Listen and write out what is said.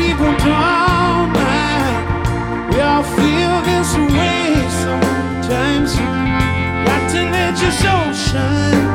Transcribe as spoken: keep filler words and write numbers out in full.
people don't mind. We all feel this way sometimes. Got to let your soul shine.